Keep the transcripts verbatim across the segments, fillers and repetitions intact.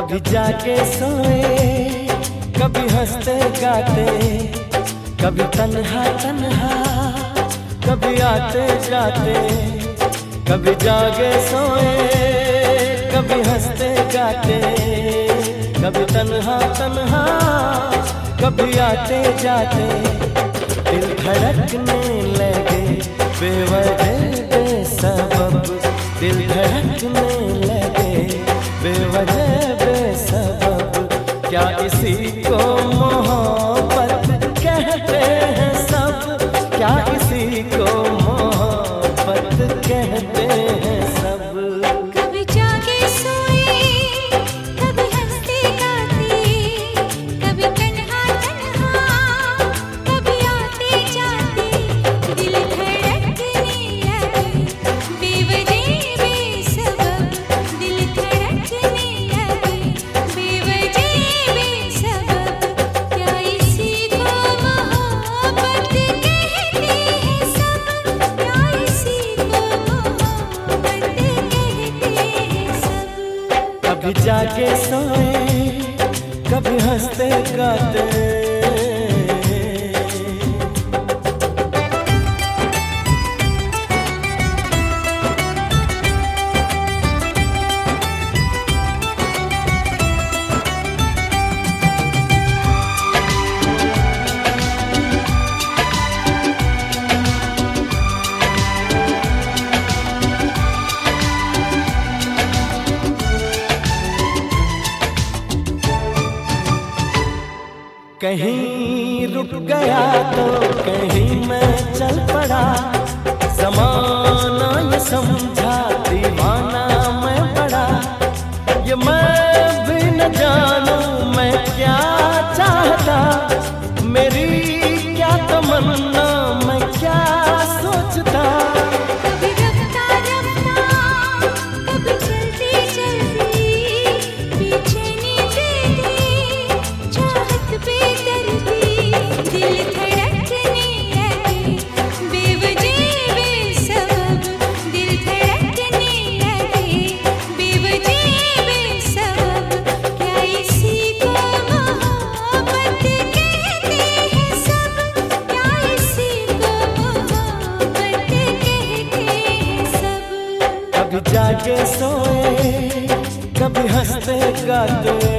कभी जाके सोए, कभी हंसते गाते, कभी तन्हा तन्हा, कभी आते जाते। कभी जागे सोए, कभी हंसते गाते, कभी तन्हा तन्हा, कभी आते जाते। दिल धड़कने लगे बेवजह बेसबब, दिल धड़कने लगे बेवजह बेसबब। क्या इसी को मोहब्बत कहते हैं सब, क्या इसी को मोहब्बत कहते हैं सब। कभी जागे सोए, कभी हंसते गाते, कभी तन्हा तन्हा, कभी आते जाते। दिल धड़कने लगे बेवजह बेसबब, दिल धड़कने लगे बेवजह बेसबब। क्या इसी को मोहब्बत कहते हैं सब, क्या इसी को मोहब्बत कहते हैं सब। कभी जाके सोए, कभी हंसते गाते। कहीं रुक गया तो कहीं मैं चल पड़ा, ज़माना ये समझा दीवाना मैं बड़ा। ये मैं भी न जानूं मैं क्या चाहता, मेरी क्या तमन्ना मैं क्या सोचता। कभी रफ्ता रफ्ता, कभी चलती चलती, बेचैनी दे दी चाहत बेदर्दी। दिल धड़कने लगे बेवजह बेसबब, दिल धड़कने लगे बेवजह बेसबब। क्या इसी को मोहब्बत कहते हैं सब, क्या इसी को मोहब्बत कहते हैं सब। कभी जाके सोए, कभी हंसते गाते।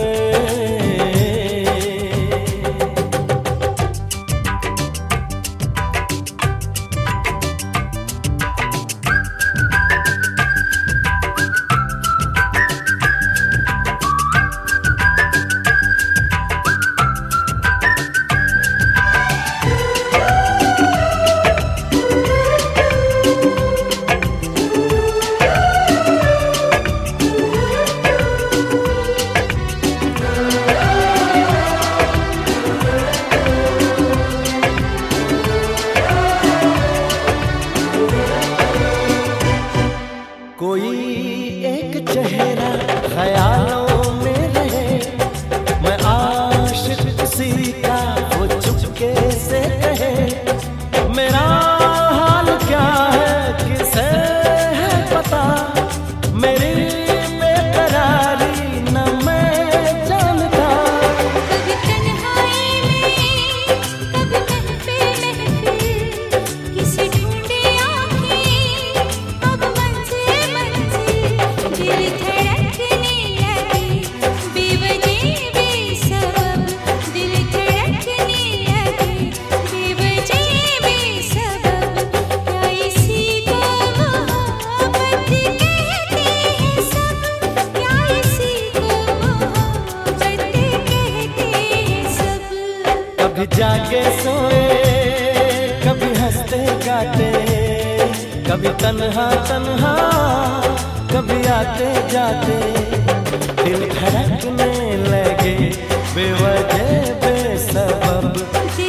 कोई एक चेहरा ख्यालों में रहे, मैं आशिक किसी का वो चुपके से कहे। मेरा हाल क्या है किसे है पता, मेरी बेकरारी न मैं जानता। कभी तन्हाई में, कभी महफिल महफिल, किसी ढूंढे आँखें अब मंजिल मंजिल। दिल धड़कने लगे बेवजह बेसबब, दिल धड़कने लगे बेवजह बेसबब। क्या इसी को मोहब्बत कहते हैं सब, क्या इसी को मोहब्बत कहते हैं सब। कभी जाके सोए, कभी हंसते गाते, कभी तन्हा तन्हा, कभी आते जाते। दिल धड़कने लगे बेवजह बेसबब, दिल